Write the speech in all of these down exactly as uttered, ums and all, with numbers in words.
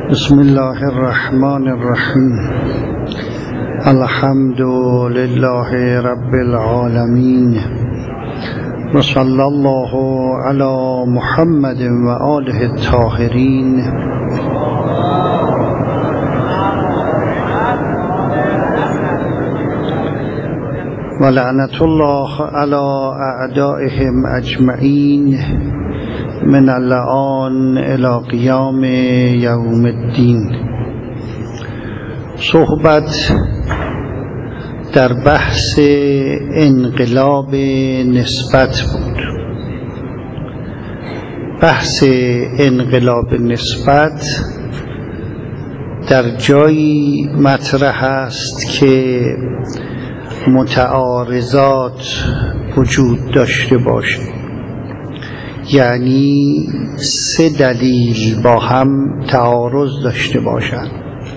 بسم الله الرحمن الرحیم. الحمد لله رب العالمین و صلی الله علی محمد و آله الطاهرین. و لعنت الله علی اعدائهم اجمعین من الآن الی قیام یوم الدین. صحبت در بحث انقلاب نسبت بود. بحث انقلاب نسبت در جایی مطرح است که متعارضات وجود داشته باشه، یعنی سه دلیل با هم تعارض داشته باشند.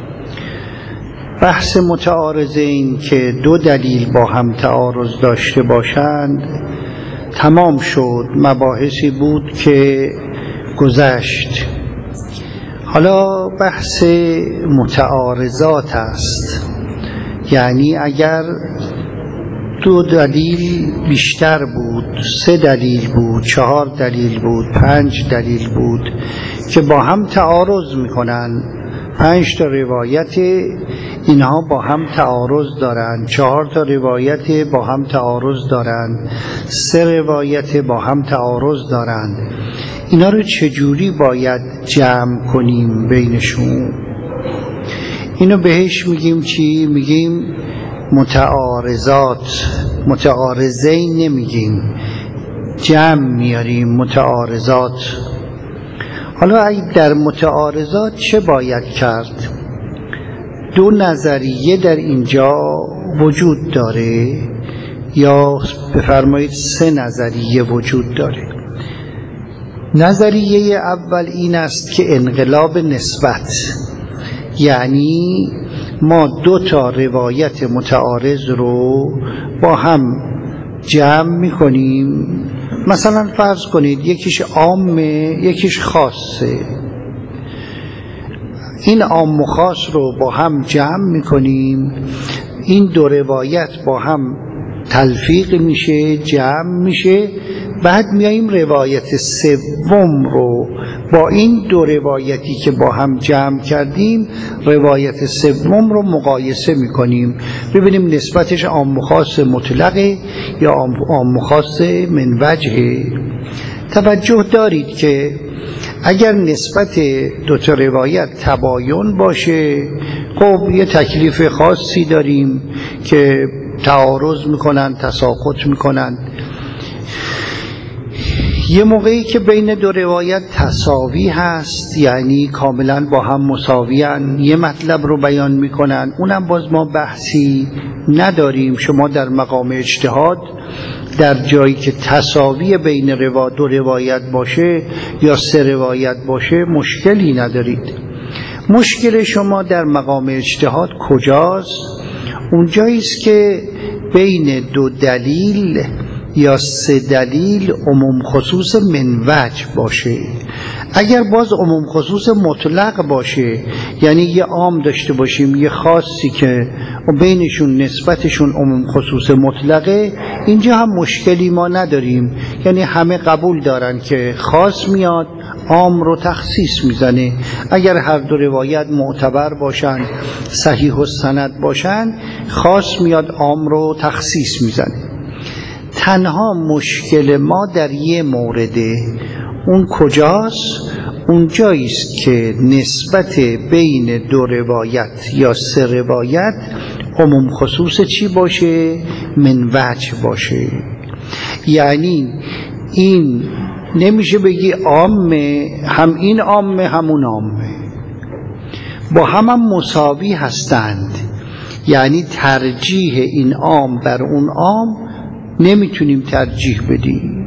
بحث متعارضین که دو دلیل با هم تعارض داشته باشند تمام شد، مباحثی بود که گذشت. حالا بحث متعارضات است، یعنی اگر دو دلیل بیشتر بود، سه دلیل بود، چهار دلیل بود، پنج دلیل بود که با هم تعارض میکنن، پنج تا روایت اینها با هم تعارض دارن، چهار تا روایت با هم تعارض دارن، سه روایت با هم تعارض دارن، اینا رو چجوری باید جمع کنیم بینشون؟ اینو بهش میگیم چی؟ میگیم متعارضات. متعارضین نمیگیم، جمع میاریم متعارضات. حالا اگه در متعارضات چه باید کرد؟ دو نظریه در اینجا وجود داره، یا بفرمایید سه نظریه وجود داره. نظریه اول این است که انقلاب نسبت، یعنی ما دو تا روایت متعارض رو با هم جمع میکنیم. مثلا فرض کنید یکیش عامه یکیش خاصه، این عام و خاص رو با هم جمع میکنیم، این دو روایت با هم تلفیق میشه، جمع میشه، بعد میاییم روایت سوم رو با این دو روایتی که با هم جمع کردیم، روایت سوم رو مقایسه میکنیم، ببینیم نسبتش عام و خاص مطلقه یا عام و خاص من وجهه. توجه دارید که اگر نسبت دو تا روایت تباین باشه، خب یه تکلیف خاصی داریم که تعارض میکنن، تساقط میکنن. یه موقعی که بین دو روایت تساوی هست، یعنی کاملا با هم مساویان، یه مطلب رو بیان میکنن، اونم باز ما بحثی نداریم. شما در مقام اجتهاد در جایی که تساوی بین روا دو روایت باشه یا سه روایت باشه مشکلی ندارید. مشکل شما در مقام اجتهاد کجاست؟ اونجاییست که بین دو دلیل یا سه دلیل عموم خصوص من وجه باشه. اگر باز عموم خصوص مطلق باشه، یعنی یه عام داشته باشیم یه خاصی که بینشون نسبتشون عموم خصوص مطلقه، اینجا هم مشکلی ما نداریم، یعنی همه قبول دارن که خاص میاد عام رو تخصیص میزنه. اگر هر دو روایت معتبر باشن، صحیح السند باشن، خاص میاد عام رو تخصیص میزنه. تنها مشکل ما در یه مورده، اون کجاست؟ اونجاییست که نسبت بین دو روایت یا سه روایت عموم خصوص چی باشه؟ من وجه باشه. یعنی این نمیشه بگی عامه، هم این عامه همون عامه، با هم هم مساوی هستند، یعنی ترجیح این عام بر اون عام نمیتونیم ترجیح بدیم.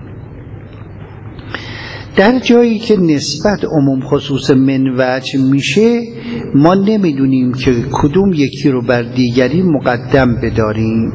در جایی که نسبت عموم خصوص من وجه میشه، ما نمیدونیم که کدوم یکی رو بر دیگری مقدم بداریم.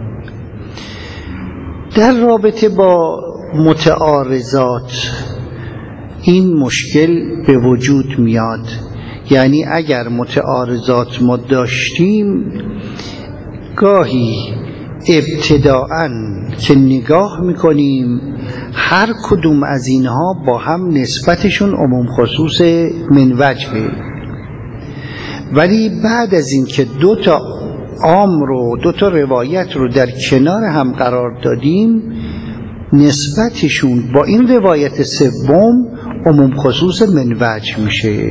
در رابطه با متعارضات این مشکل به وجود میاد. یعنی اگر متعارضات ما داشتیم گاهی ابتداءً که نگاه میکنیم هر کدوم از اینها با هم نسبتشون عموم خصوص من وجهه، ولی بعد از این که دو تا عام رو دو تا روایت رو در کنار هم قرار دادیم نسبتشون با این روایت سوم عموم خصوص من وجه میشه.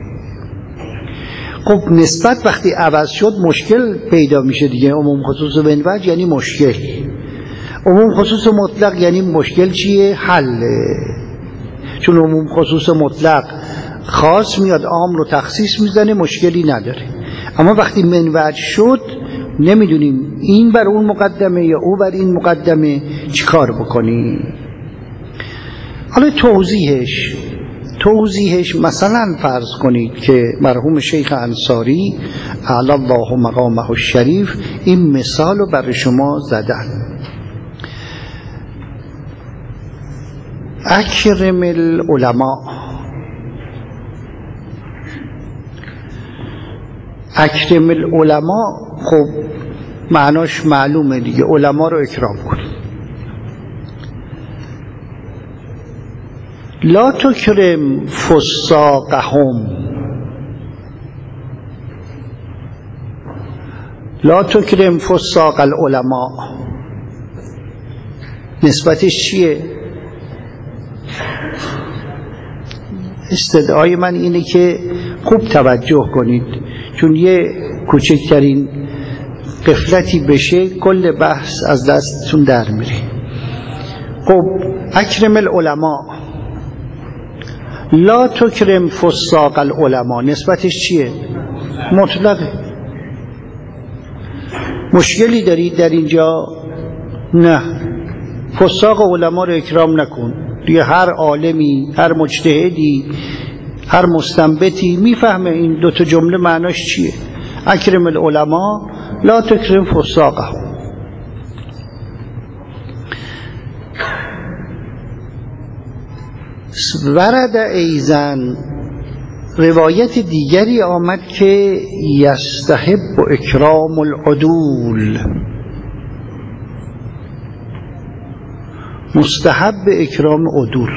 خب نسبت وقتی عوض شد مشکل پیدا میشه دیگه. عموم خصوص من وجه یعنی مشکل، عموم خصوص مطلق یعنی مشکل چیه؟ حله. چون عموم خصوص مطلق خاص میاد عام رو تخصیص میزنه، مشکلی نداره. اما وقتی من وجه شد نمیدونیم این بر اون مقدمه یا او بر این مقدمه، چیکار بکنیم؟ حالا توضیحش توضیحش مثلا فرض کنید که مرحوم شیخ انصاری اعلی الله مقامه الشریف این مثال رو برای شما زدن. اکرم العلماء، اکرم العلماء خب معناش معلومه دیگه، علما رو اکرام کن. لا تکرم فساقهم، لا تکرم فساق العلماء نسبتش چیه؟ استدعای من اینه که خوب توجه کنید، چون یه کوچکترین غفلتی بشه کل بحث از دستتون در میره. خب اکرم العلماء، لا تکرم فساق العلماء نسبتش چیه؟ مطلقه. مشکلی دارید در اینجا؟ نه، فساق علما رو اکرام نکن دیگه. هر عالمی، هر مجتهدی، هر مستنبطی میفهمه این دوتا جمله معناش چیه. اکرم العلماء لا تکرم فساقهم. ورد ایزن روایت دیگری آمد که یستحب اکرام العدول، مستحب اکرام عدول.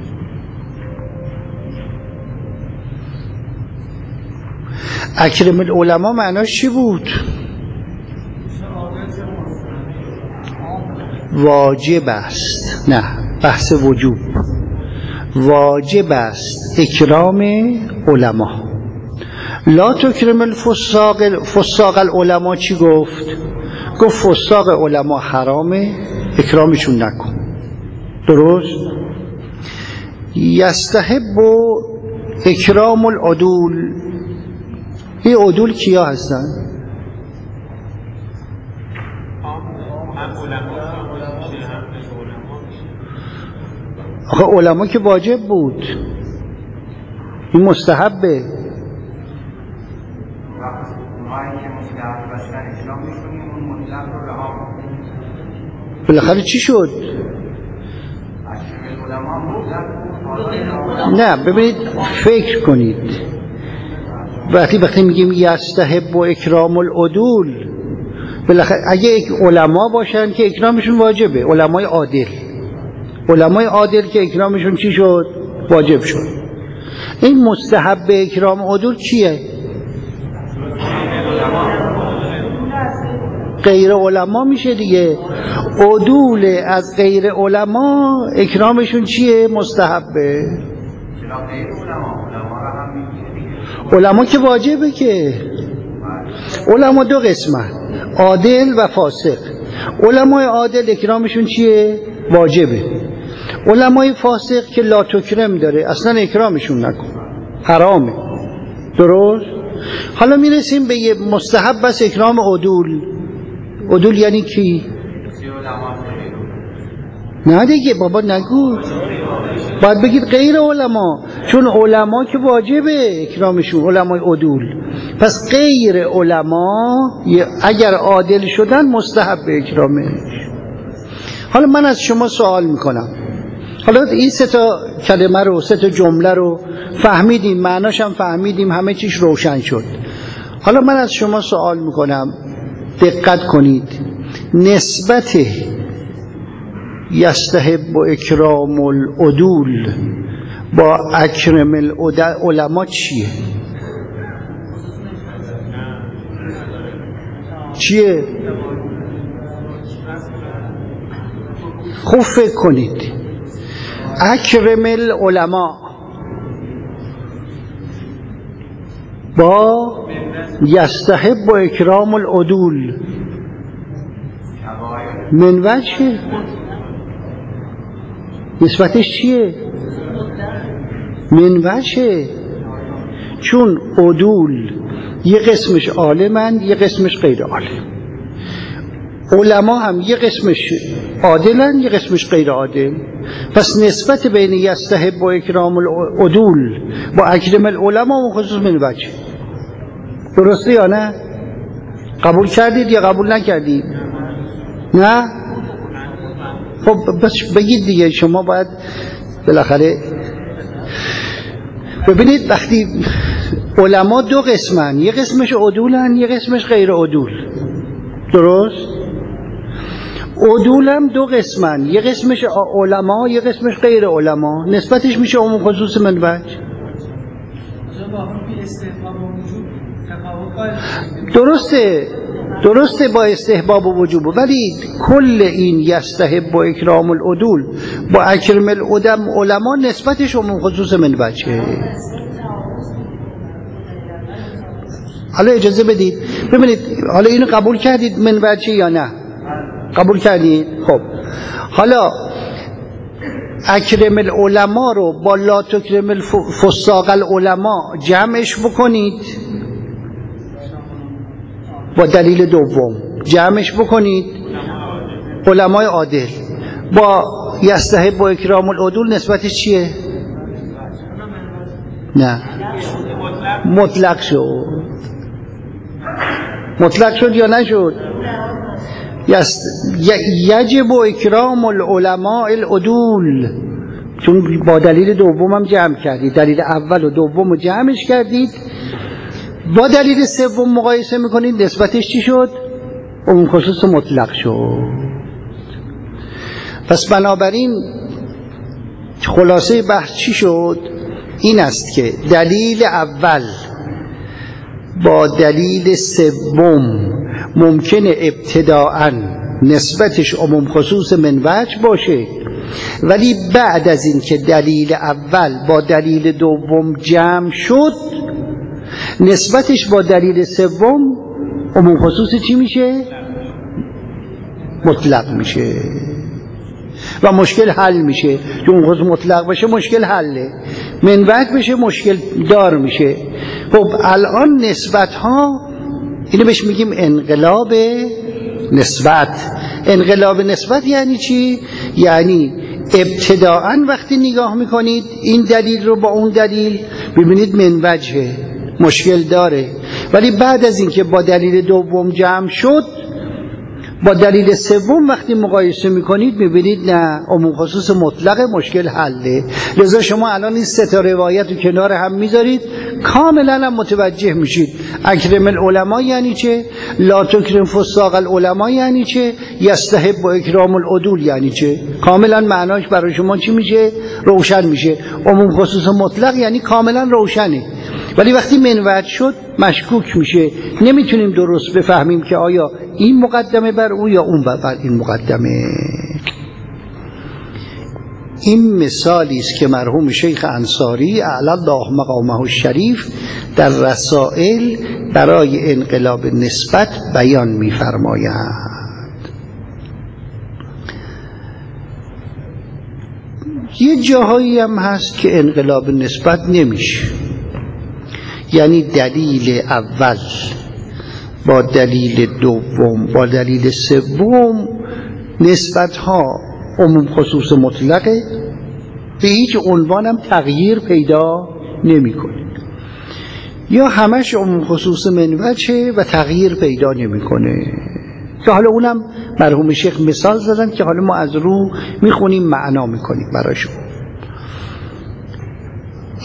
اکرم العلماء معناش چی بود؟ واجب است، نه بحث وجوب، واجب است اکرام علما. لا تکرم الفساق، فساق العلماء چی گفت؟ گفت فساق علما حرامه، اکرامشون نکن. درست؟ یستحب اکرام العدول، این عدول کیا هستن؟ آخه علما که واجب بود، این مستحبه. بالاخره چی شد؟ نه ببینید فکر کنید، وقتی وقتی میگیم یستحب و اکرام العدول، بالاخره اگه علما باشن که اکرامشون واجبه، علمای عادل، علمای عادل که اکرامشون چی شد؟ واجب شد. این مستحب اکرام عدول کیه؟ غیر علما میشه دیگه. عدول از غیر علما اکرامشون چیه؟ مستحبه. علما که واجبه که. علما دو قسمه، عادل و فاسق. علمای عادل اکرامشون چیه؟ واجبه. علمای فاسق که لا تکرم داره اصلا اکرامشون نکن، حرامه. درست؟ حالا میرسیم به یه مستحب بس اکرام عدول. عدول یعنی کی؟ نه دیگه بابا نگو، باید بگید غیر علما، چون علما که واجبه اکرامشون، علمای عدول. پس غیر علما اگر عادل شدن مستحب اکرامش. حالا من از شما سوال میکنم، حالا این سه تا کلمه رو، سه تا جمله رو فهمیدیم، معناش هم فهمیدیم، همه چیش روشن شد. حالا من از شما سوال میکنم، دقت کنید، نسبت یستحب و اکرام العدول با اکرم العلماء چیه؟ چیه؟ خوب فکر کنید. اکرم العلماء با یستحب و اکرام العدول من وجه نسبتش چیه؟ من وجه، چون عدول یه قسمش عالمن یه قسمش غیر عالم، علما هم یه قسمش عادلن یه قسمش غیر عادل، پس نسبت بین یستحب و اکرام العدول با اکرم العلماء خصوص من وجه. درسته یا نه؟ قبول کردید یا قبول نکردید؟ نه؟ خب بس بگید دیگه، شما باید بالاخره ببینید وقتی علما دو قسمن، یه قسمش عدولن یه قسمش غیر عدول، درست؟ عدول هم دو قسمن، یه قسمش علما یه قسمش غیر علما، نسبتش میشه عموم خصوص من وجه. درسته درسته با استحباب و وجوب، ولی کل این یستحب و اکرام العدول با اکرم العدم علما نسبتش عموم خصوص من وجه. حالا اجازه بدید ببینید، حالا اینو قبول کردید من وجه یا نه؟ قبول کردید؟ خب حالا اکرم العلماء رو با لا تکرم الفساق العلماء جمعش بکنید، با دلیل دوم جمعش بکنید علمای عادل، با یستحب و اکرام العدول نسبتش چیه؟ نه مطلق شد. مطلق شد یا نشد؟ یجب و اکرام العلماء العدول، چون با دلیل دوم هم جمع کردید، دلیل اول و دوم رو جمعش کردید، با دلیل سوم مقایسه میکنید نسبتش چی شد؟ اون خصوص مطلق شد. پس بنابراین خلاصه بحث چی شد؟ این است که دلیل اول با دلیل سوم ممکنه ابتداءً نسبتش عموم خصوص من وجه باشه، ولی بعد از این که دلیل اول با دلیل دوم جمع شد نسبتش با دلیل سوم عموم خصوص چی میشه؟ مطلق میشه و مشکل حل میشه. چون خصوص مطلق بشه مشکل حله، من وجه بشه مشکل دار میشه. خب الان نسبت ها اینو بهش میگیم انقلاب نسبت. انقلاب نسبت یعنی چی؟ یعنی ابتداءً وقتی نگاه میکنید این دلیل رو با اون دلیل ببینید من وجه مشکل داره، ولی بعد از اینکه با دلیل دوم جمع شد با دلیل سوم وقتی مقایسه میکنید میبینید نه عموم خصوص مطلق مشکل حله. لذا شما الان این سه تا روایت رو کنار هم میذارید کاملا هم متوجه میشید اکرم العلماء یعنی چه، لا تکرم فساق العلماء یعنی چه، یستحب و اکرام العدول یعنی چه. کاملا معناش برای شما چی میشه؟ روشن میشه. عموم خصوص مطلق یعنی کاملا روشنه، ولی وقتی من وجه شد مشکوک میشه، نمیتونیم درست بفهمیم که آیا این مقدمه بر او یا اون بر این مقدمه. این مثالی است که مرحوم شیخ انصاری اعلی الله مقامه الشریف در رسائل برای انقلاب نسبت بیان می‌فرمایند. یه جاهایی هم هست که انقلاب نسبت نمیشه، یعنی دلیل اول با دلیل دوم با دلیل سوم نسبت ها عموم خصوص مطلقه، به هیچ عنوان هم تغییر پیدا نمی کنه، یا همش عموم خصوص من وجه و تغییر پیدا نمی کنه. که حالا اونم مرحوم شیخ مثال زدن که حالا ما از رو میخونیم معنا میکنیم براشون.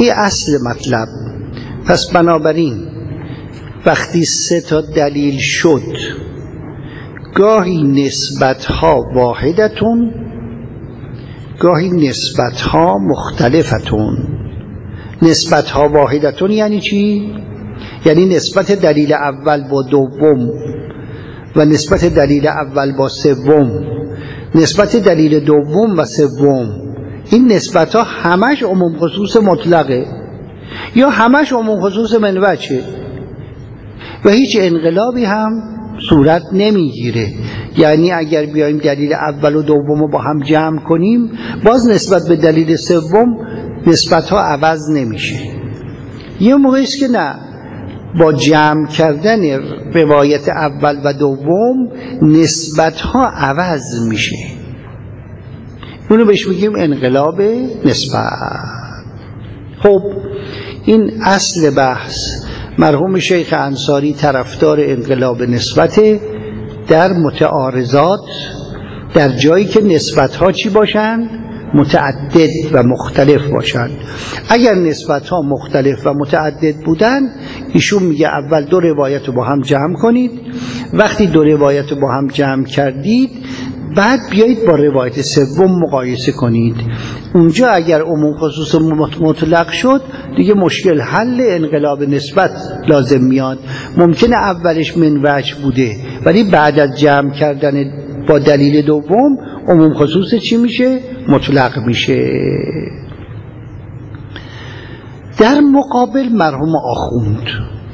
این اصل مطلب. پس بنابراین وقتی سه تا دلیل شد، گاهی نسبتها واحدتون، گاهی نسبتها مختلفتون. نسبتها واحدتون یعنی چی؟ یعنی نسبت دلیل اول با دوم و نسبت دلیل اول با سوم، نسبت دلیل دوم و سوم، این نسبت ها همش عموم خصوص مطلقه یا همش عموم خصوص من وجهه و هیچ انقلابی هم صورت نمیگیره. یعنی اگر بیایم دلیل اول و دوم رو با هم جمع کنیم، باز نسبت به دلیل سوم نسبت ها عوض نمیشه. یه موقعی است که نه، با جمع کردن روایت اول و دوم نسبت ها عوض میشه. اونو بهش میگیم انقلاب نسبت. خب این اصل بحث. مرحوم شیخ انصاری طرفدار انقلاب نسبت در متعارضات، در جایی که نسبت ها چی باشن؟ متعدد و مختلف باشن. اگر نسبت ها مختلف و متعدد بودن، ایشون میگه اول دو روایت رو با هم جمع کنید. وقتی دو روایت رو با هم جمع کردید، بعد بیایید با روایت سوم مقایسه کنید. اونجا اگر عموم خصوص مطلق شد، دیگه مشکل حل انقلاب نسبت لازم میاد. ممکنه اولش من وجه بوده، ولی بعد از جمع کردن با دلیل دوم عموم خصوص چی میشه؟ مطلق میشه. در مقابل مرحوم آخوند،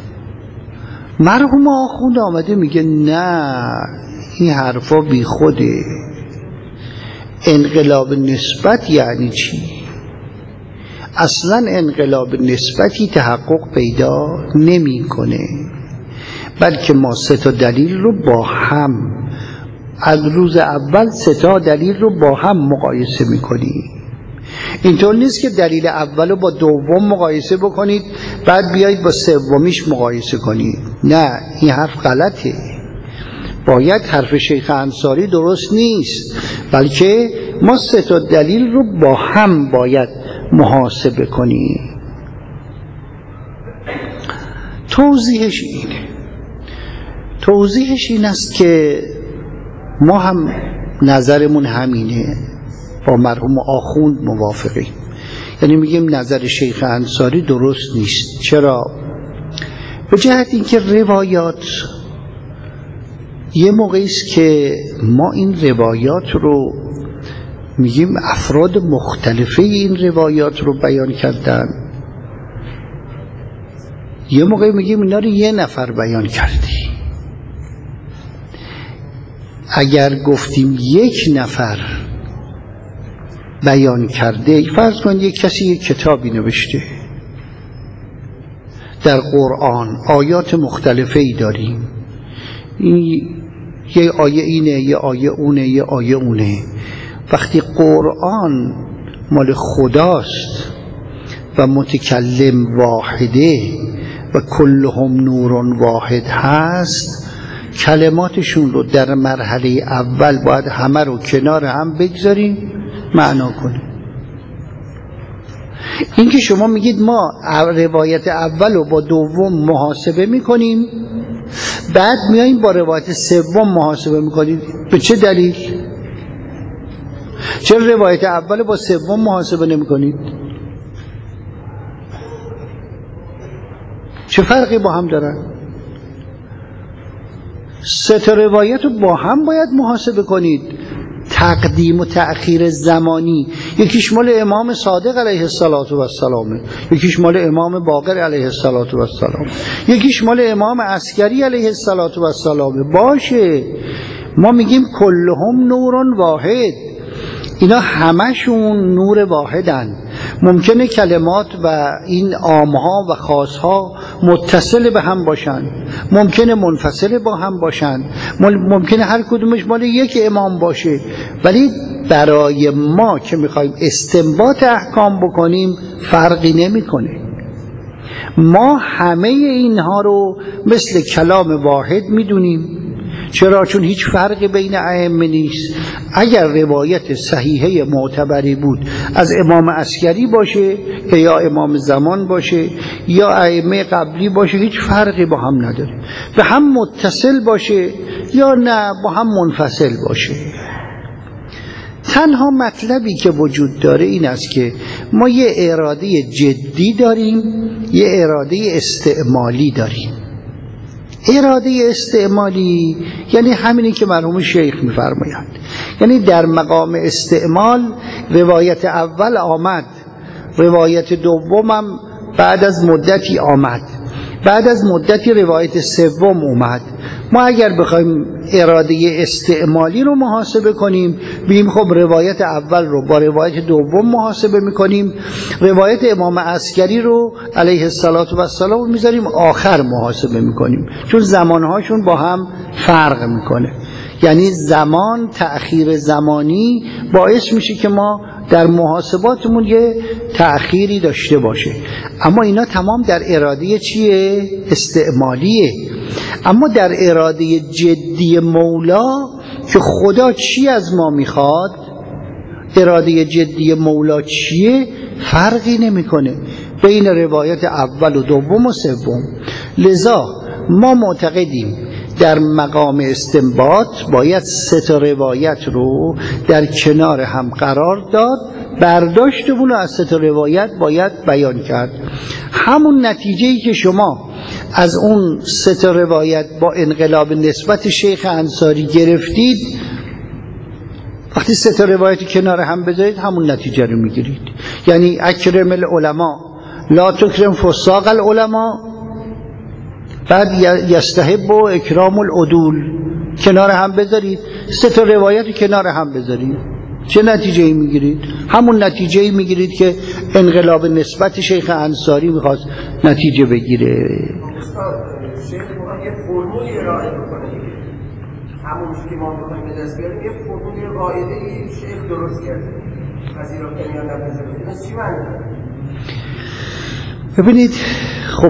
مرحوم آخوند آمده میگه نه، این حرفا بی خوده. انقلاب نسبت یعنی چی؟ اصلا انقلاب نسبتی تحقق پیدا نمیکنه، بلکه ما سه تا دلیل رو با هم از روز اول سه تا دلیل رو با هم مقایسه میکنیم. اینطور نیست که دلیل اول رو با دوم مقایسه بکنید بعد بیایید با سومیش مقایسه کنید. نه، این حرف غلطه. باید حرف شیخ انصاری درست نیست، بلکه ما سه تا دلیل رو با هم باید محاسبه کنیم. توضیحش اینه توضیحش این است که ما هم نظرمون همینه، با مرحوم آخوند موافقیم. یعنی میگیم نظر شیخ انصاری درست نیست. چرا؟ به جهت اینکه روایات یه موقعی است که ما این روایات رو میگیم افراد مختلفه این روایات رو بیان کردن، یه موقعی میگیم اینا رو یه نفر بیان کردی. اگر گفتیم یک نفر بیان کرده، فرض کن یک کسی یک کتابی نوشته، در قرآن آیات مختلفه ای داریم، یه آیه اینه، یه آیه اونه، یه آیه اونه. وقتی قرآن مال خداست و متکلم واحده و کلهم نور واحد هست، کلماتشون رو در مرحله اول باید همه رو کنار هم بگذاریم معنا کنیم. این که شما میگید ما روایت اول رو با دوم محاسبه میکنیم، بعد میاییم با روایت سوم محاسبه میکنیم، به چه دلیل؟ چرا روایت اول با سوم محاسبه نمیکنید؟ چه فرقی با هم دارن؟ سه تا روایت رو با هم باید محاسبه کنید. تقدیم و تأخیر زمانی، یکیش مال امام صادق علیه السلام، یکیش مال امام باقر علیه السلام، یکیش مال امام عسکری علیه السلام. باشه، ما میگیم کلهم نورون واحد، اینا همشون نور واحدن. ممکنه کلمات و این عامها و خاصها متصل به هم باشن، ممکنه منفصل با هم باشن، ممکنه هر کدومش مال یک امام باشه، ولی برای ما که میخوایم استنباط احکام بکنیم فرقی نمیکنه. ما همه اینها رو مثل کلام واحد میدونیم. چرا؟ چون هیچ فرقی بین ائمه نیست. اگر روایت صحیحه معتبری بود از امام عسکری باشه که یا امام زمان باشه یا ائمه قبلی باشه، هیچ فرقی با هم نداره. به هم متصل باشه یا نه با هم منفصل باشه. تنها مطلبی که وجود داره این است که ما یه اراده جدی داریم، یه اراده استعمالی داریم. اراده استعمالی یعنی همینی که مرحوم شیخ می‌فرمایند، یعنی در مقام استعمال روایت اول آمد، روایت دومم بعد از مدتی آمد، بعد از مدتی روایت سوم اومد. ما اگر بخوایم اراده استعمالی رو محاسبه کنیم، بیم خب روایت اول رو با روایت دوم محاسبه میکنیم، روایت امام عسکری رو علیه السلام رو میذاریم آخر محاسبه میکنیم، چون زمانهاشون با هم فرق میکنه. یعنی زمان، تأخیر زمانی باعث میشه که ما در محاسباتمون یه تأخیری داشته باشه. اما اینا تمام در اراده چیه؟ استعمالیه. اما در اراده جدی مولا که خدا چی از ما میخواد، اراده جدی مولا چیه، فرقی نمیکنه بین روایت اول و دوم و سوم. لذا ما معتقدیم در مقام استنباط باید سه تا روایت رو در کنار هم قرار داد، برداشتمون رو از سه تا روایت باید بیان کرد. همون نتیجه‌ای که شما از اون سه تا روایت با انقلاب نسبت شیخ انصاری گرفتید، وقتی سه تا روایت کنار هم بذارید همون نتیجه رو میگیرید. یعنی اکرم العلماء لا تکرم فساق العلماء، بعد یستحب و اکرام العدول کنار هم بذارید، سه تا روایت کنار هم بذارید، چه نتیجه ای میگیرید؟ همون نتیجه ای میگیرید که انقلاب نسبت شیخ انصاری میخواست نتیجه بگیره. شیخ میخواد یه فرمولی ارائه بکنه، همون که ما میخوایم به دست بیاریم یه فرمولی قاعده‌ای شیخ درست کرده، پذیرا کنیم یا نپذیرا کنیم. چی معنی؟ ببینید، خب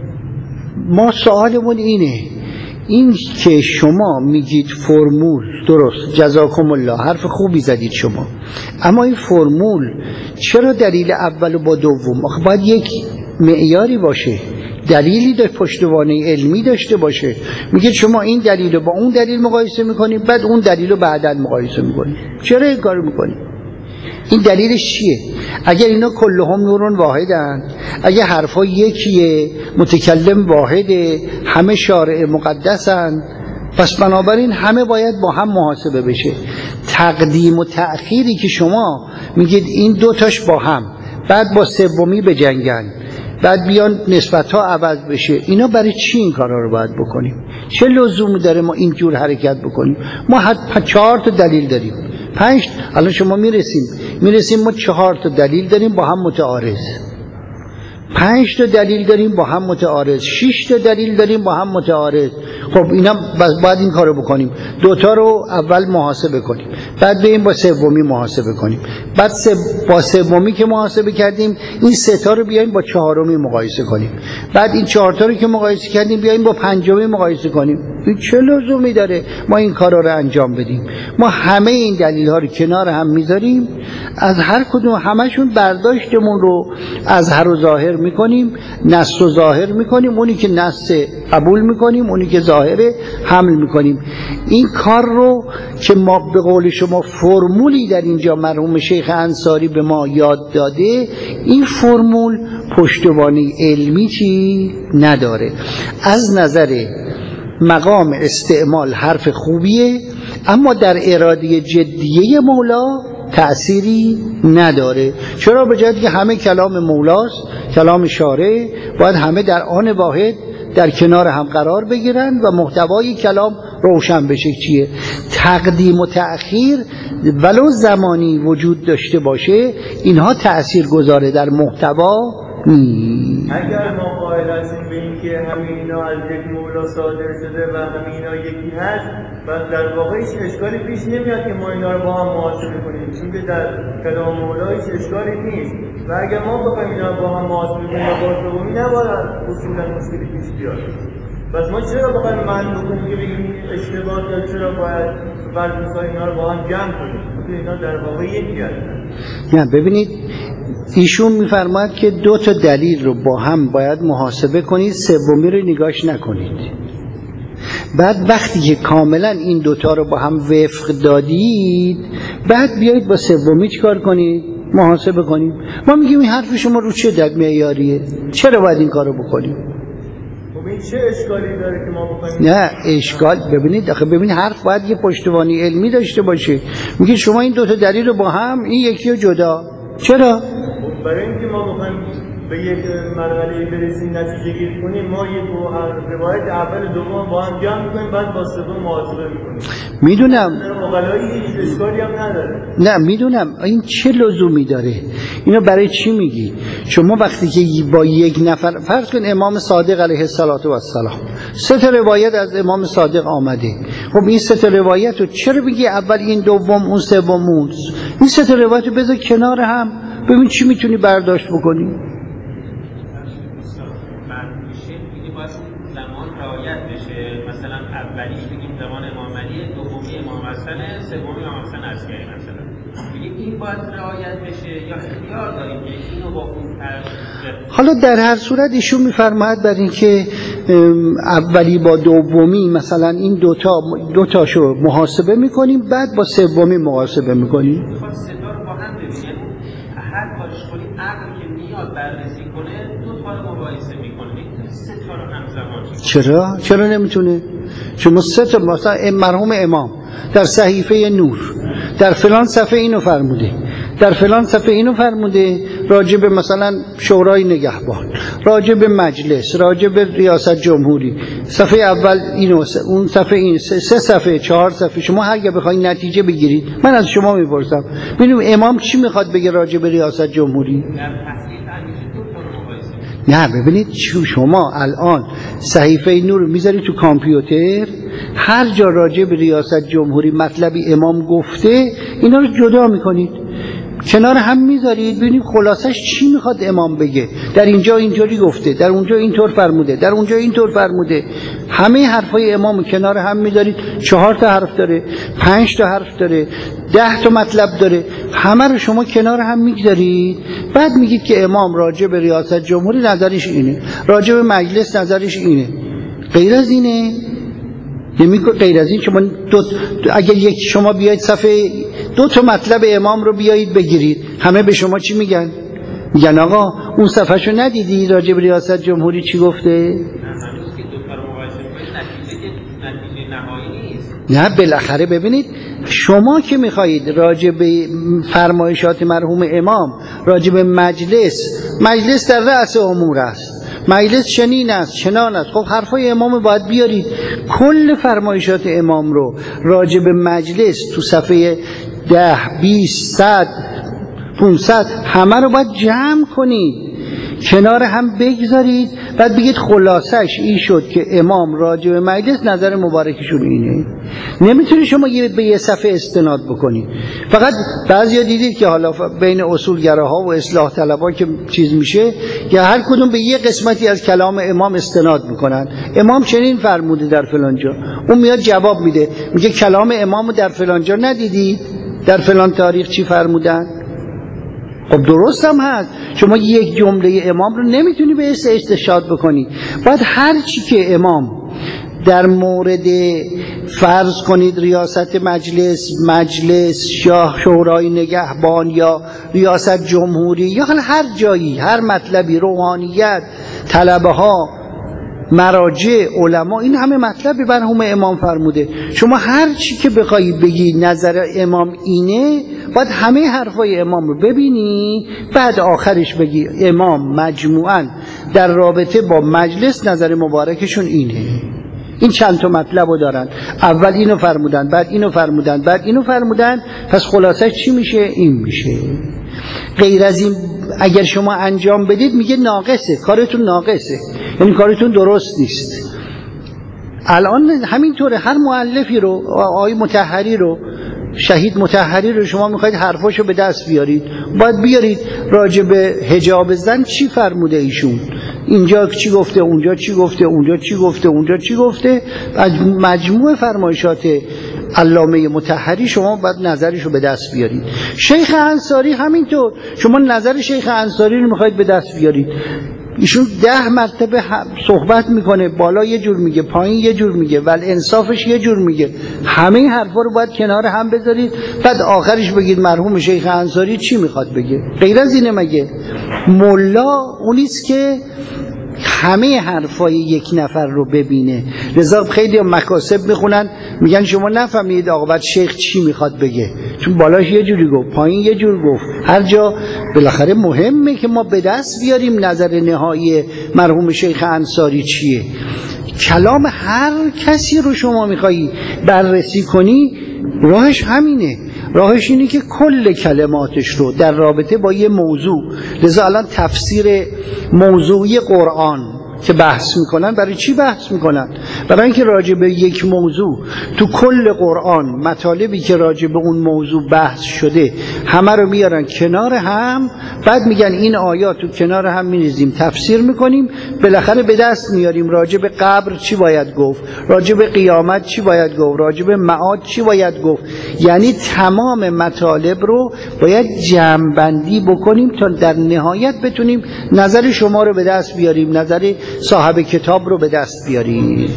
ما سوالمون اینه، این که شما میگید فرمول درست، جزاکم الله، حرف خوبی زدید شما، اما این فرمول چرا دلیل اول با دوم؟ آخه باید یک معیاری باشه، دلیلی داشت، پشتوانه علمی داشته باشه. میگه شما این دلیل رو با اون دلیل مقایسه میکنید، بعد اون دلیل رو بعداً مقایسه میکنید. چرا این کارو میکنید؟ این دلیلش چیه؟ اگر اینا کلهم نورون واحدن، اگر حرفا یکیه، متکلم واحده، همه شارع مقدسن، پس بنابراین همه باید با هم محاسبه بشه. تقدیم و تأخیری که شما میگید این دوتاش با هم، بعد با سومی بجنگن، بعد بیان نسبت ها عوض بشه، اینا برای چی این کارا رو باید بکنیم؟ چه لزومی داره ما اینجور حرکت بکنیم؟ ما حتی چهار تا دلیل داریم، پنج، الان شما میرسیم میرسیم ما چهار تا دلیل داریم با هم متعارض، پنج تا دلیل داریم با هم متعارض، شش تا دلیل داریم با هم متعارض. خب اینا باید این کارو بکنیم، دوتا رو اول محاسبه کنیم، بعد بریم با سومی محاسبه کنیم، بعد سه با سومی که محاسبه کردیم این سه تا رو بیایم با چهارمی مقایسه کنیم، بعد این چهار تا رو که مقایسه کردیم بیایم با پنجمی مقایسه کنیم. این چه لزومی داره ما این کارا رو انجام بدیم؟ ما همه این دلیل ها رو کنار هم میذاریم، از هر کدوم همشون برداشتمون رو از هر و ظاهر میکنیم، نص و ظاهر میکنیم، اونی که نص قبول میکنیم، اونی که ظاهره حمل میکنیم. این کار رو که ما به قول شما فرمولی در اینجا مرحوم شیخ انصاری به ما یاد داده، این فرمول پشتوانه علمی چی نداره. از نظر مقام استعمال حرف خوبیه، اما در اراده جدیه مولا تأثیری نداره. چرا؟ به جهتی که همه کلام مولاست، کلام شارع، باید همه در آن واحد در کنار هم قرار بگیرن و محتوای کلام روشن بشه چیه. تقدیم و تأخیر ولو زمانی وجود داشته باشه، اینها تأثیر گذاره در محتوا نیست. اگر ما قائل هستیم به این که همین اینا از یک مولا صادر شده و همین اینا یکی هست، و در واقع هیچ اشکالی پیش نمیاد که ما اینا رو با هم محاسبه کنیم، چون که در کلام مولا هیچ اشکالی نیست. و اگر ما بخوایم اینا رو با هم محاسبه کنیم و با سومی نباید اصولا مشکلی پیش بیاد. پس ما چرا بخوایم منطقی که بگیم اشتباه داره، چرا باید بعد مثلا اینا رو با هم جمع کنیم؟ اینا در واقع یکی هستن. نه ببینید ایشون میفرماید که دو تا دلیل رو با هم باید محاسبه کنید، سومی رو نگاش نکنید. بعد وقتی که کاملا این دوتا رو با هم وفق دادید، بعد بیایید با سومی چیکار کنید؟ محاسبه کنید. ما میگیم این حرف شما رو چه دق معیاریه؟ چرا باید این کارو بکنیم؟ خب این چه اشکالی داره که ما بکنیم؟ نه اشکال ببینید، آخه ببینید حرف باید یه پشتوانی علمی داشته باشه. میگه شما این دوتا دلیل رو با هم، این یکی رو جدا. چرا؟ خب برای اینکه ما بخوایم به یک مرحله برسیم نتیجه گیری کنیم، ما یک روایت اول دوم با هم جمع می‌کنیم، بعد با سوم محاسبه می‌کنیم. میدونم مقاله‌ای هیچ اشکالی هم نداره. نه میدونم این چه لزومی داره؟ اینو برای چی میگی؟ شما وقتی که با یک نفر فرض کن امام صادق علیه السلام، سه تا روایت از امام صادق آمده. خب این سه تا روایت رو چرا بگی اول این دوم اون سوم اون؟ این سه تا روایت رو بذار کنار هم، ببین چی میتونی برداشت بکنی. مثلا اولیش بگیم زمان امام علی، دومی امام حسن، سومی امام حسن عسکری مثلا. بگیم این باید رعایت بشه یا اختیار داریم که اینو با اون ترجیح؟ حالا در هر صورت ایشون میفرماید بر این که اولی با دومی مثلا این دوتا دوتاشو محاسبه میکنیم، بعد با سومی محاسبه میکنیم. میخواد ستا رو با هم ببینیم، هر کارش کنیم عقل که میاد بررسی کنه دو تا رو مقایسه میکنه، سه تا رو همزمان. چرا؟ چرا نمیتونه؟ شما سه تا مثلا مرحوم امام در صحیفه نور در فلان صفحه اینو فرموده، در فلان صفحه اینو فرموده، راجع به مثلا شورای نگهبان، راجع به مجلس، راجع به ریاست جمهوری، صفحه اول اینو، اون صفحه این، سه, سه صفحه، چهار صفحه. شما هر جا بخواید نتیجه بگیرید، من از شما میپرسم ببینیم امام چی میخواد بگه راجع به ریاست جمهوری؟ نه ببینید شما الان صحیفه نور رو میذاری تو کامپیوتر، هر جا راجع به ریاست جمهوری مطلبی امام گفته اینا رو جدا میکنید، کنار هم میذارید، ببینید خلاصش چی میخواد امام بگه. در اینجا اینطوری گفته، در اونجا اینطور فرموده، در اونجا اینطور فرموده. همه حرفای امام کنار هم میذارید. چهار تا حرف داره، پنج تا حرف داره، ده تا مطلب داره، همه رو شما کنار هم میگذارید. بعد میگید که امام راجع به ریاست جمهوری نظرش اینه، راجع به مجلس نظرش اینه. غیر از اینه؟ نمیگه غیر از این. شما دو اگر یک شما بیاید صفحه دو تا مطلب امام رو بیایید بگیرید، همه به شما چی میگن؟ میگن آقا اون صفحهشو ندیدی راجع به ریاست جمهوری چی گفته؟ نه بالاخره ببینید شما که میخواهید راجع به فرمایشات مرحوم امام، راجع به مجلس، مجلس در رأس امور است، مجلس چنین است چنان است، خب حرفای امام باید بیارید. کل فرمایشات امام رو راجع به مجلس تو صفحه ده، بیست، صد، پونصد همه رو باید جمع کنید، کنار هم بگذارید، بعد بگید خلاصش این شد که امام راجع به مجلس نظر مبارکشون اینه. نمیتونی شما به یه صفحه استناد بکنید. فقط بعضیا دیدید که حالا بین اصولگراها و اصلاح طلبا که چیز میشه یا هر کدوم به یه قسمتی از کلام امام استناد میکنن، امام چنین فرموده در فلان جا، اون میاد جواب میده، میگه کلام امامو در فلان جا ندیدید، در فلان تاریخ چی فرمودن؟ خب درست هم هست. شما یک جمله امام رو نمیتونی به استشهاد بکنی. باید هر چی که امام در مورد فرض کنید ریاست مجلس، مجلس شاه، شورای نگهبان یا ریاست جمهوری یا هر جایی، هر مطلبی، روحانیت، طلبه ها، مراجع، علما، این همه مطلبی مرحوم امام فرموده. شما هر چی که بخوای بگی نظر امام اینه، باید همه حرفای امام رو ببینی، بعد آخرش بگی امام مجموعاً در رابطه با مجلس نظر مبارکشون اینه. این چند تا مطلب رو دارن، اول اینو فرمودن، بعد اینو فرمودن، بعد اینو فرمودن، پس خلاصه چی میشه؟ این میشه. غیر از این اگر شما انجام بدید میگه ناقصه، کارتون ناقصه، یعنی کارتون درست نیست. الان همینطوره، هر مؤلفی رو، آقای مطهری رو شهید مطهری رو شما میخواید حرفاشو به دست بیارید، باید بیارید راجع به حجاب زن چی فرموده ایشون، اینجا چی گفته، اونجا چی گفته، اونجا چی گفته، اونجا چی گفته. از مجموع فرمایشات علامه مطهری شما باید نظرشو به دست بیارید. شیخ انصاری همینطور، شما نظر شیخ انصاری رو میخواید به دست بیارید، ایشون ده مرتبه صحبت میکنه، بالا یه جور میگه، پایین یه جور میگه، ولی انصافش یه جور میگه. همه این حرفا رو باید کنار هم بذارید، بعد آخرش بگید مرحوم شیخ انصاری چی میخواد بگه. غیر از اینه مگه؟ ملا اونیست که همه حرفای یک نفر رو ببینه. لذا خیلی مکاسب میخونن میگن شما نفهمید آقا بعد شیخ چی میخواد بگه، چون بالاش یه جوری گفت، پایین یه جور گفت. هر جا بالاخره مهمه که ما به دست بیاریم نظر نهایی مرحوم شیخ انصاری چیه. کلام هر کسی رو شما میخوایی بررسی کنی، راهش همینه، راهش اینه که کل کلماتش رو در رابطه با یه موضوع، لذا الان تفسیر موضوعی قرآن که بحث میکنن، برای چی بحث میکنن؟ برای اینکه راجع به یک موضوع تو کل قرآن مطالبی که راجع به اون موضوع بحث شده همه رو میارن کنار هم، بعد میگن این آیات رو کنار هم میریزیم تفسیر میکنیم، بالاخره به دست میاریم راجع به قبر چی باید گفت، راجع به قیامت چی باید گفت، راجع به معاد چی باید گفت. یعنی تمام مطالب رو باید جمع‌بندی بکنیم تا در نهایت بتونیم نظر شما رو به دست بیاریم، نظر صاحب کتاب رو به دست بیاریم.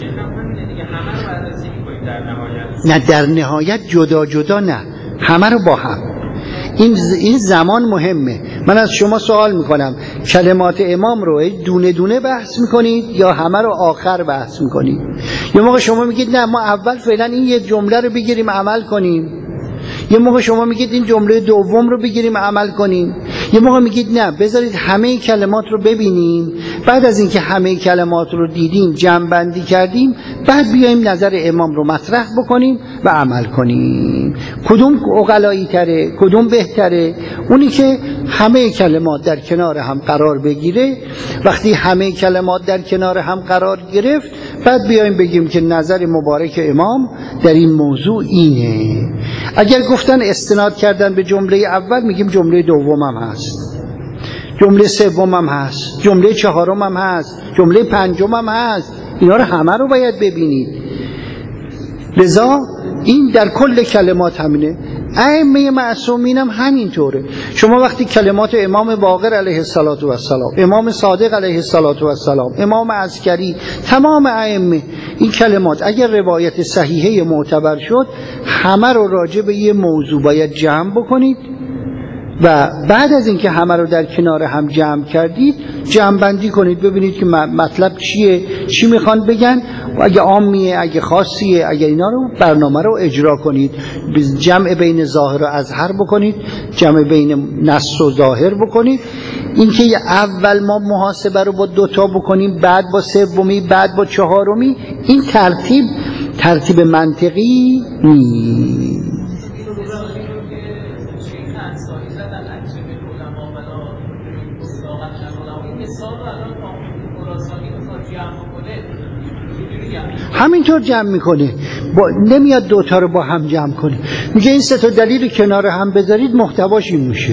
نه در نهایت جدا جدا نه، همه رو با هم. این این زمان مهمه. من از شما سوال میکنم کلمات امام رو دونه دونه بحث میکنید یا همه رو آخر بحث میکنید؟ یه موقع شما میگید نه ما اول فعلا این یه جمله رو بگیریم عمل کنیم، یه موقع شما میگید این جمله دوم رو بگیریم عمل کنیم، یه موقع میگید نه بذارید همه کلمات رو ببینیم، بعد از اینکه همه کلمات رو دیدیم جمع بندی کردیم بعد بیایم نظر امام رو مطرح بکنیم و عمل کنیم. کدوم عقلایی تره، کدوم بهتره؟ اونی که همه کلمات در کنار هم قرار بگیره. وقتی همه کلمات در کنار هم قرار گرفت بعد بیایم بگیم که نظر مبارک امام در این موضوع اینه. اگر گفتن استناد کردن به جمله اول میگیم جمله دوم هم هست، جمله سوم هم هست، جمله چهارم هم هست، جمله پنجم هم هست. اینا رو همه رو باید ببینید. لذا این در کل کلمات همینه. ائمه معصومین هم همینطوره. شما وقتی کلمات امام باقر علیه السلام، امام صادق علیه السلام، امام عسکری، تمام ائمه، این کلمات اگر روایت صحیحه معتبر شد همه رو راجع به یه موضوع باید جمع بکنید و بعد از اینکه همه رو در کنار هم جمع کردید جمع بندی کنید، ببینید که مطلب چیه، چی میخوان بگن، و اگه عامیه اگه خاصیه، اگه اینا رو برنامه رو اجرا کنید. جمع بین ظاهر و اظهر بکنید، جمع بین نص و ظاهر بکنید. اینکه اول ما محاسبه رو با دوتا بکنیم، بعد با سومی، بعد با چهارمی، این ترتیب ترتیب منطقی نیست. همینطور جمع میکنه، با... نمیاد دوتا رو با هم جمع کنه، میگه این سه تا دلیل رو کنار هم بذارید محتواش این میشه.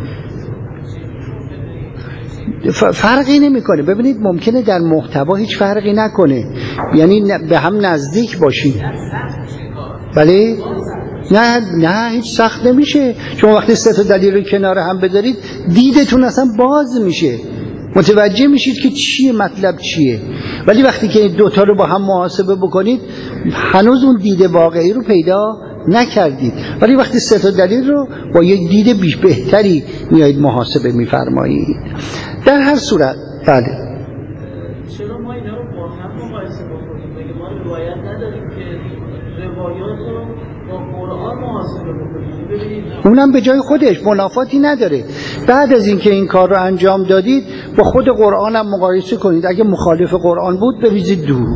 ف... فرقی نمیکنه. ببینید ممکنه در محتوا هیچ فرقی نکنه، یعنی ن... به هم نزدیک باشید. بله؟ نه نه هیچ سخت نمیشه. شما وقتی سه تا دلیل رو کنار هم بذارید دیدتون اصلا باز میشه، متوجه میشید که چیه، مطلب چیه. ولی وقتی که این دوتا رو با هم محاسبه بکنید هنوز اون دید واقعی رو پیدا نکردید. ولی وقتی سه تا دلیل رو با یک دید بیش بهتری میایید محاسبه میفرمایید. در هر صورت بله. چرا ما اینا رو با هم مقایسه بکنیم؟ مگه ما روایت نداریم که روایات رو با قرآن محاسبه بکنیم؟ ببینید اونم به جای خودش منافاتی نداره. بعد از اینکه این کار رو انجام دادید با خود قرآن هم مقایسه کنید. اگه مخالف قرآن بود بریزید دور.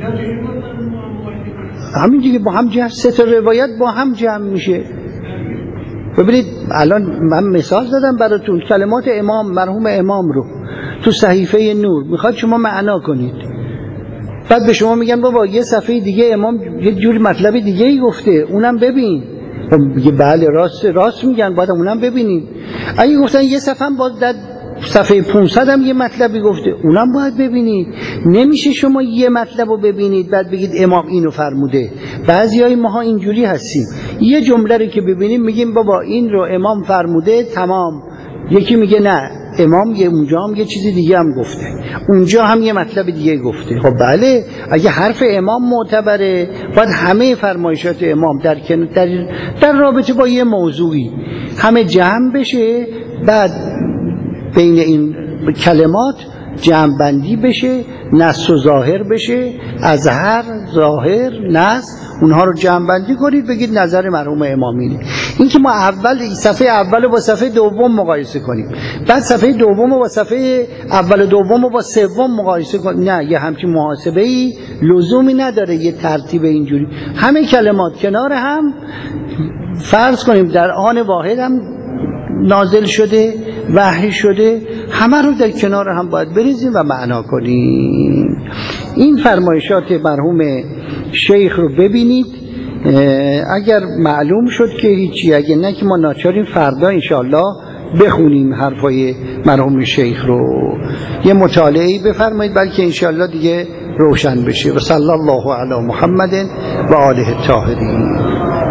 همین دیگه با هم جمع، سه تا روایت با هم جمع میشه. ببینید الان من مثال زدم براتون کلمات امام مرحوم امام رو تو صحیفه نور، میخواد شما معنا کنید، بعد به شما میگن بابا یه صفحه دیگه امام یه جوری مطلب دیگه ای گفته اونم ببین، خب میگه بله راست راست میگن، باید اونم ببینید. اگه گفتن یه صفحه هم باز در صفحه پانصد هم یه مطلبی گفته اونم باید ببینید. نمیشه شما یه مطلب رو ببینید بعد بگید امام اینو فرموده. بعضیای ماها اینجوری هستیم، یه جمله رو که ببینیم میگیم بابا این رو امام فرموده تمام. یکی میگه نه امام یه اونجا هم یه چیزی دیگه هم گفته، اونجا هم یه مطلب دیگه گفته. خب بله اگه حرف امام معتبره باید همه فرمایشات امام در در در رابطه با یه موضوعی همه جمع بشه، بعد بین این کلمات جمع بندی بشه، نص و ظاهر بشه، اظهر ظاهر نص اونها رو جمع بندی کنید بگید نظر مرحوم امام اینه. این که ما اول صفحه اول رو با صفحه دوم مقایسه کنیم، بعد صفحه دوم رو با صفحه اول و دوم رو با سوم مقایسه کنیم، نه یه همچین محاسبه‌ای لزومی نداره، یه ترتیب اینجوری. همه کلمات کنار هم فرض کنیم در آن واحد هم نازل شده وحی شده، همه رو در کنار هم باید بریزیم و معنا کنیم. این فرمایشات مرحوم شیخ رو ببینید، اگر معلوم شد که هیچی، اگه نه که ما ناچاریم فردا انشاءالله بخونیم حرفای مرحوم شیخ رو. یه مطالعه‌ای بفرمایید بلکه انشاءالله دیگه روشن بشه. و صلی الله علی محمد و آله الطاهرین.